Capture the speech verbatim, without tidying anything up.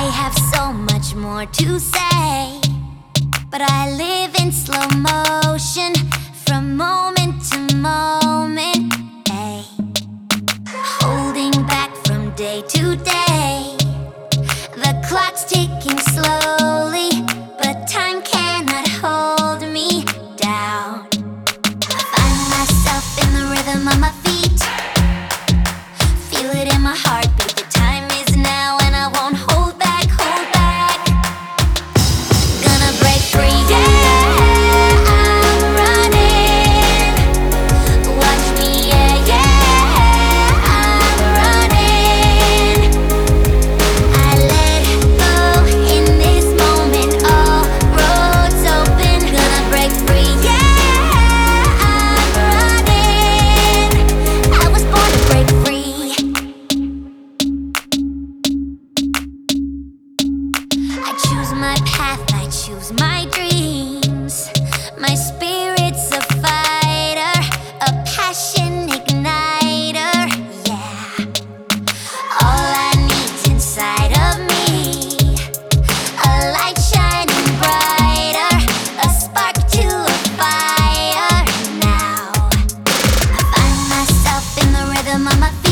have so much more to say, but I live in slow motion from moment to moment, ay. Holding back from day to day. The clock's ticking slowly, but time cannot hold me down. I find myself in the rhythm of my feet, feel it in my heartbeat. The time is now and I won't hold back, hold back. Gonna break free, yeah, I'm running. Watch me, yeah, yeah, I'm running. I let go in this moment, all roads open. Gonna break free, yeah, I'm running. I was born to break free. I choose my path, I choose my dreams. My spirit's a fighter, a passion igniter, yeah. All I need's inside of me, a light shining brighter, a spark to a fire now. I find myself in the rhythm of my feet,